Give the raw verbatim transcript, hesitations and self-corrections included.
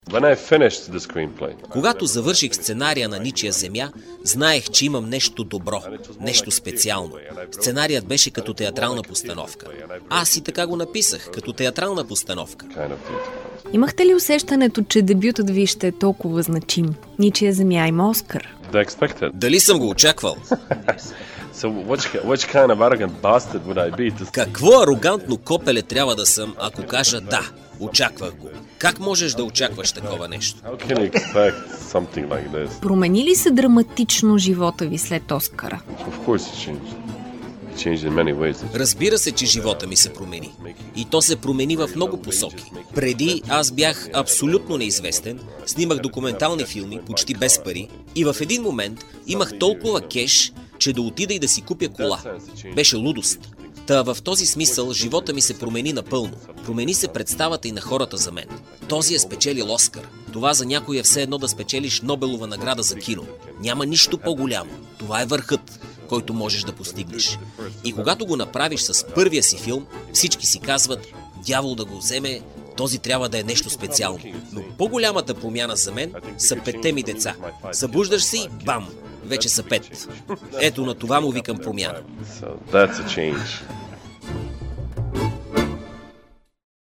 Когато завърших сценария на Ничия земя, знаех, че имам нещо добро, нещо специално. Сценарият беше като театрална постановка. Аз и така го написах, като театрална постановка. Имахте ли усещането, че дебютът ви ще е толкова значим? Ничия земя има Оскар. Дали съм го очаквал? Какво арогантно копеле трябва да съм, ако кажа да, очаквах го. Как можеш да очакваш такова нещо? Промени ли се драматично живота ви след Оскара? Разбира се, че живота ми се промени. И то се промени в много посоки. Преди аз бях абсолютно неизвестен, снимах документални филми, почти без пари, и в един момент имах толкова кеш, че да отида и да си купя кола. Беше лудост. Та в този смисъл живота ми се промени напълно. Промени се представата и на хората за мен. Този е спечелил Оскар. Това за някой е все едно да спечелиш Нобелова награда за кино. Няма нищо по-голямо. Това е върхът, който можеш да постигнеш. И когато го направиш с първия си филм, всички си казват: дявол да го вземе, този трябва да е нещо специално. Но по-голямата промяна за мен са петте ми деца. Събуждаш се и бам! Вече са пет. Ето на това му викам промяна.